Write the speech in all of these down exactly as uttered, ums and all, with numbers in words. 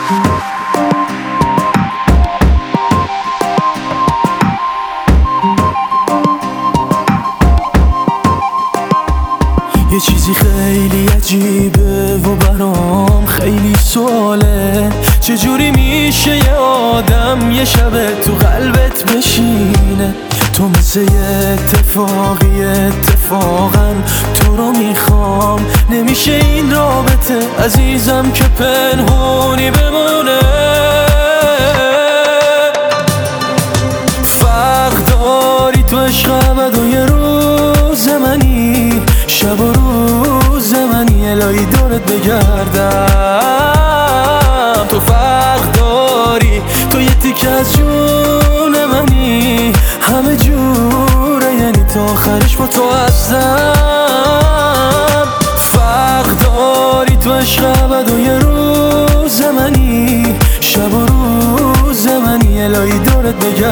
یه چیزی خیلی عجیبه و برام خیلی سواله، چجوری میشه یه آدم یه شب تو قلبت بشینه؟ تو مثل یه اتفاقی اتفاقا تو رو میخوام، نمیشه این رابطه عزیزم که پنهونی بمونه. فرق داری تو عشق ابد و یه روز منی، شب و روز منی الهی دورت بگردم. تو فرق داری، تو یه تیکه از جون منی، همه جوره یعنی تا آخرش با تو هستم. فرق داری تو عشق ابد و یه روز منی، شب و روز منی الهی دورت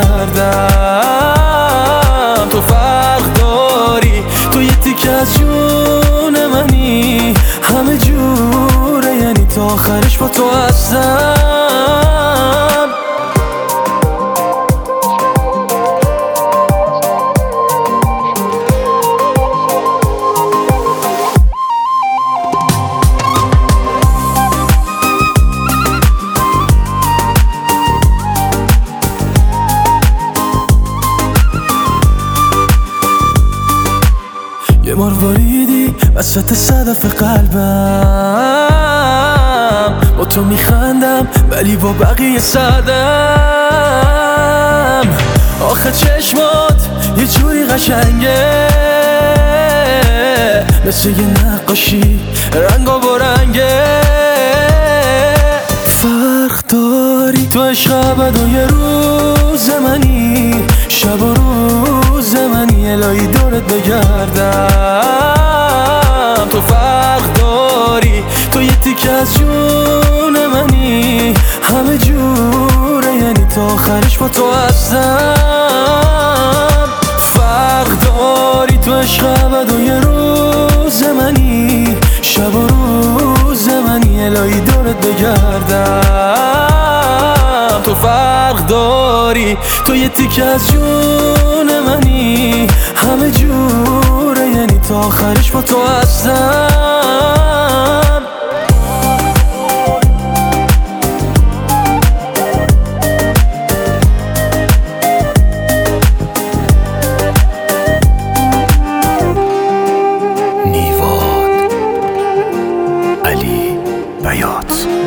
بگردم. تو فرق داری، تو یه تیکه از جون منی، همه جوره یعنی تا آخرش با تو هستم. یه مارواریدی وسط صدف قلبم، با تو میخندم ولی با بقیه سردم. آخه چشمات یه جوری قشنگه، مثل یه نقاشی رنگا با رنگه. فرق داری تو عشق ابد و یه روز منی، شب و روز منی الهی دورت بگردم. تو فرق داری، تو یه تیکه از جون منی، همه جوره یعنی تا آخرش با تو هستم. فرق داری تو عشق ابد و یه روز منی، شب و روز منی الهی دورت بگردم. تو فرق داری، تو یه تیکه از جون منی، همه جوره یعنی تا آخرش با تو هستم. نیواد علی بیات.